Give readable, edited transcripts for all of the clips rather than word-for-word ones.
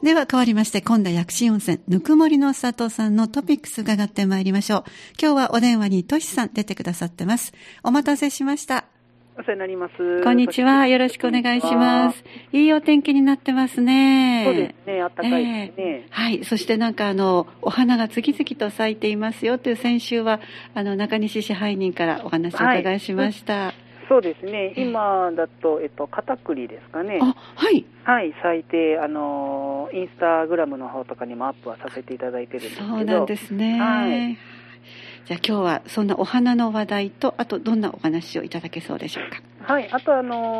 では変わりまして、今度は薬師温泉ぬくもりの里さんのトピックス伺ってまいりましょう。今日はお電話にとしさん出てくださってます。お待たせしました。 お世話になります。 こんにちは。よろしくお願いします。いいお天気になってますね。 そうですね。暖かいですね。 はい。そしてなんかお花が次々と咲いていますよという先週は中西支配人からお話を伺いしました。はい、 そうですね。今だと片栗ですかね。 あ、はい。 はい、咲いてインスタグラムの方とかにもアップはさせていただいてるんですけど。 そうなんですね。はい。じゃあ今日はそんなお花の話題と、あとどんなお話をいただけそうでしょうか。 はい、あと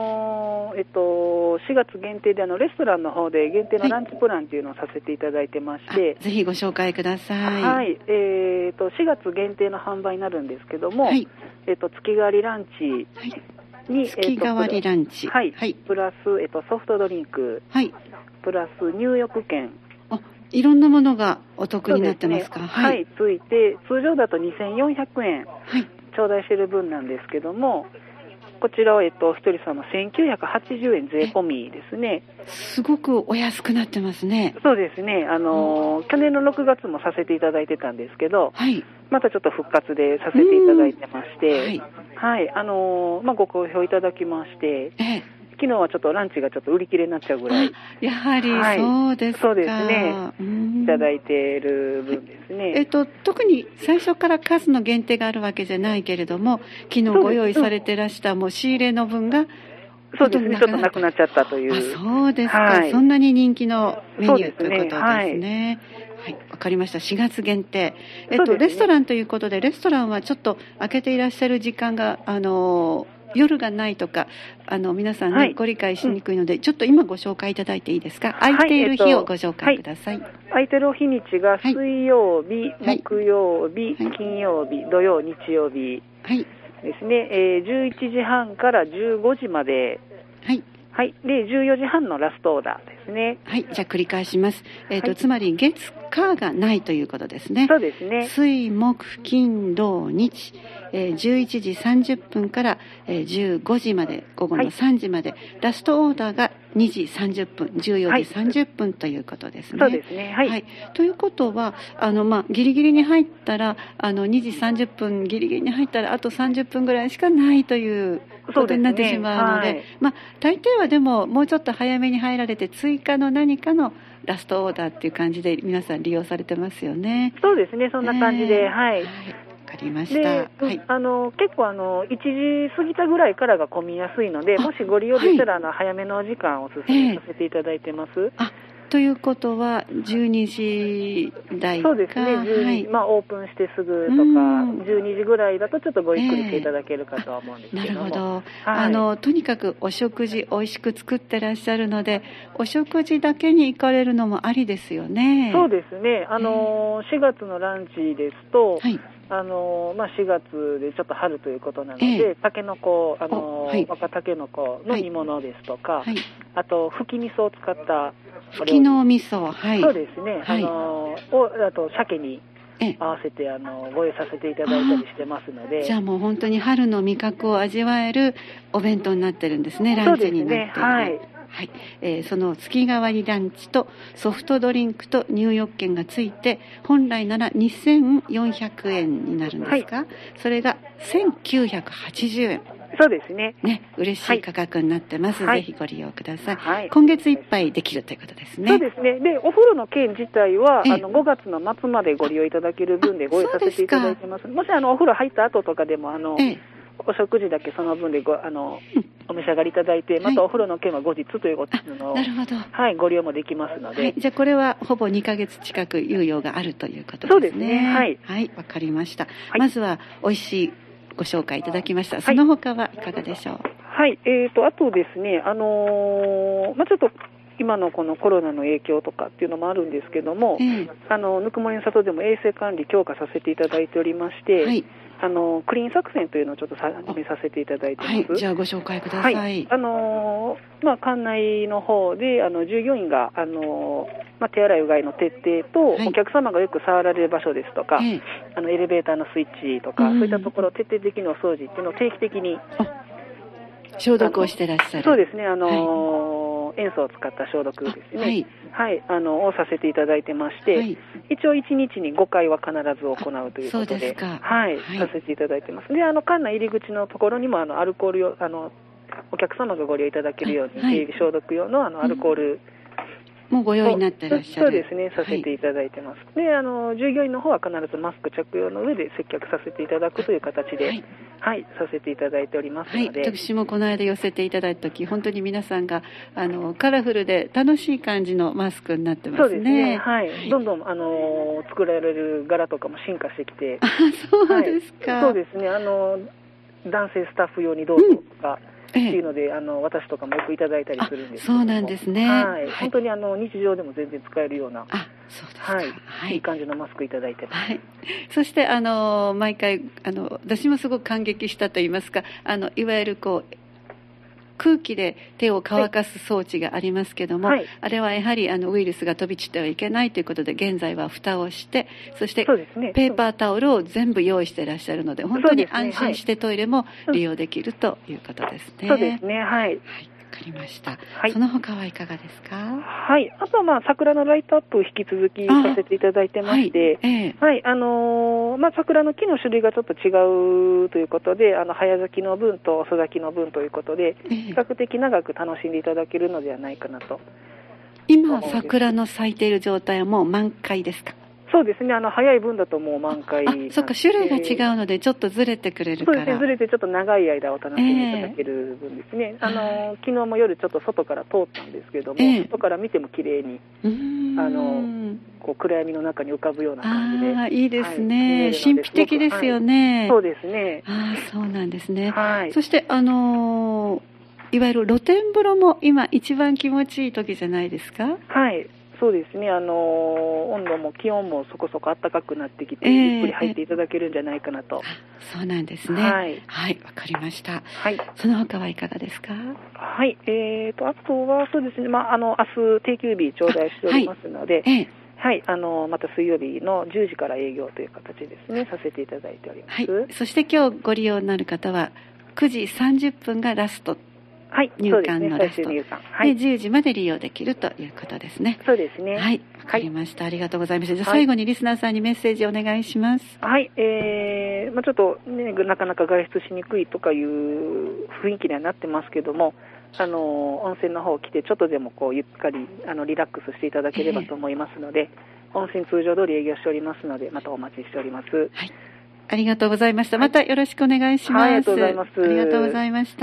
4月限定でレストランの方で限定のランチプランっていうのをさせていただいてまして、 ぜひご紹介ください。 はい、4月限定の販売になるんですけども、はい、月替わりランチに、 月替わりランチ、 はい、はい、プラス、ソフトドリンク、はい、プラス入浴券、 いろんなものがお得になってますか。 ね、はい、ついて通常だと2400円、はい、頂戴している分なんですけども、こちらは一人様1980円税込みですね。 すごくお安くなってますね。 そうですね。去年の6月もさせていただいてたんですけど、はい、またちょっと復活でさせていただいてまして、はい、はい、ご好評いただきまして、昨日はちょっとランチがちょっと売り切れになっちゃうぐらい。 やはりそうですか。 そうですね。いただいている分ですね。 特に最初から数の限定があるわけじゃないけれども、昨日ご用意されてらしたもう仕入れの分が、 そうですね、ちょっとなくなっちゃったという。 そうですか、はい、そんなに人気のメニューということですね。はい、わかりました。4月限定。レストランということで、レストランはちょっと開けていらっしゃる時間が、夜がないとか皆さん、ね、はい、ご理解しにくいので、ちょっと今ご紹介いただいていいですか。空いている日をご紹介ください。 空いてる日にちが水曜日、木曜日、金曜日、土曜、日曜日ですね。11時半から15時まで。はい。で、14時半のラストオーダーですね。 はい。じゃあ繰り返します。つまり月火がないということですね。 そうですね。 水木金土日、11時30分から15時まで、午後の3時まで、ラストオーダーが2時30分、14時30分ということですね。 そうですね。はい。 ということは、ギリギリに入ったら、2時30分ギリギリに入ったら、あと30分ぐらいしかないということになってしまうので、大抵はでも、もうちょっと早めに入られて、追加の何かのラストオーダーっていう感じで皆さん利用されてますよね。 そうですね、そんな感じで、はい。 わかりました。 で、結構1時過ぎたぐらいからが混みやすいので、もしご利用でしたら早めのお時間をお勧めさせていただいてます。 ということは12時台か。 そうですね、12時、オープンしてすぐとか12時ぐらいだとちょっとごゆっくりしていただけるかとは思うんですけども。 なるほど。とにかくお食事おいしく作ってらっしゃるので、お食事だけに行かれるのもありですよね。 そうですね。4月のランチですと、4月でちょっと春ということなので、タケノコ、若タケノコの煮物ですとか、あと吹き味噌を使った吹きの味噌、 そうですね、あと鮭に合わせてご用意させていただいたりしてますので。 じゃあもう本当に春の味覚を味わえるお弁当になってるんですね。ランチになっている。そうですね。はい。はい。その月替わりランチとソフトドリンクと入浴券がついて、本来なら2400円になるんですが、それが1980円。 そうですね。 嬉しい価格になってます。ぜひご利用ください。今月いっぱいできるということですね。 そうですね。で、お風呂の券自体は、5月の末までご利用いただける分でご用意させていただいてます。もしお風呂入った後とかでも、お食事だけその分でお召し上がりいただいて、またお風呂の券は後日というのを、 なるほど。 はい、ご利用もできますので。 じゃあこれはほぼ2ヶ月近く猶予があるということですね。そうですね。はい。はい、わかりました。まずは美味しいご紹介いただきました。その他はいかがでしょう。 はい。あとですね、ちょっと今のこのコロナの影響とかっていうのもあるんですけども、ぬくもりの里でも衛生管理強化させていただいておりまして、クリーン作戦というのをちょっと始めさせていただいてます。 じゃあご紹介ください。 館内の方で従業員が手洗いうがいの徹底と、お客様がよく触られる場所ですとか、エレベーターのスイッチとか、そういったところ徹底的にお掃除っていうのを定期的に消毒をしてらっしゃる。 そうですね。 塩素を使った消毒ですね、をさせていただいてまして、一応1日に5回は必ず行うということで、させていただいてます。で、館内入り口のところにもアルコール用、お客様がご利用いただけるように、消毒用のアルコールもうご用意になってらっしゃる。 そうですね、させていただいてます。で、従業員の方は必ずマスク着用の上で接客させていただくという形で、させていただいておりますので。 私もこの間寄せていただいたとき、本当に皆さんがカラフルで楽しい感じのマスクになってますね。 そうですね、どんどん作られる柄とかも進化してきて。 そうですか。 そうですね、男性スタッフ用にどうぞとか。っていうので私とかもよくいただいたりするんですけども。 そうなんですね。 本当に日常でも全然使えるような、 そうですか。 いい感じのマスクいただいてます。 そして毎回私もすごく感激したと言いますか、いわゆる空気で手を乾かす装置がありますけども、あれはやはりウイルスが飛び散ってはいけないということで現在は蓋をして、そしてペーパータオルを全部用意していらっしゃるので、本当に安心してトイレも利用できるということですね。 そうですね、 わかりました。その他はいかがですか？ あとは桜のライトアップを引き続きさせていただいてまして、桜の木の種類がちょっと違うということで、早咲きの分と遅咲きの分ということで、比較的長く楽しんでいただけるのではないかなと。 今桜の咲いている状態はもう満開ですか？ そうですね、早い分だともう満開。 そっか、種類が違うのでちょっとずれてくれるから。 そうですね、ずれてちょっと長い間お楽しみいただける分ですね。昨日も夜ちょっと外から通ったんですけども、外から見ても綺麗に暗闇の中に浮かぶような感じで。 いいですね。神秘的ですよね。 そうですね。 そうなんですね。そしていわゆる露天風呂も今一番気持ちいい時じゃないですか？ そうですね、温度も気温もそこそこ暖かくなってきて、ゆっくり入っていただけるんじゃないかなと。 そうなんですね。わかりました。その他はいかがですか？ あとはそうですね、明日定休日頂戴しておりますので、また水曜日の10時から営業という形ですね、させていただいております。 そして今日ご利用になる方は9時30分がラスト。入館のラスト、で10時まで利用できるということですね。 そうですね。 わかりました。ありがとうございました。じゃあ最後にリスナーさんにメッセージお願いします。 ちょっとね、なかなか外出しにくいとかいう雰囲気にはなってますけども、温泉の方来てちょっとでもゆったりリラックスしていただければと思いますので、温泉通常通り営業しておりますので、またお待ちしております。 ありがとうございました。またよろしくお願いします。 ありがとうございます。 ありがとうございました。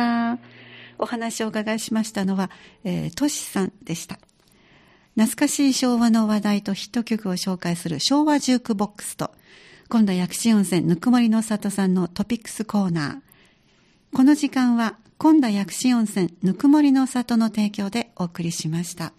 お話をお伺いしましたのは、としさんでした。懐かしい昭和の話題とヒット曲を紹介する昭和ジュークボックスと、今度は薬師温泉ぬくもりの里さんのトピックスコーナー。この時間は今度は薬師温泉ぬくもりの里の提供でお送りしました。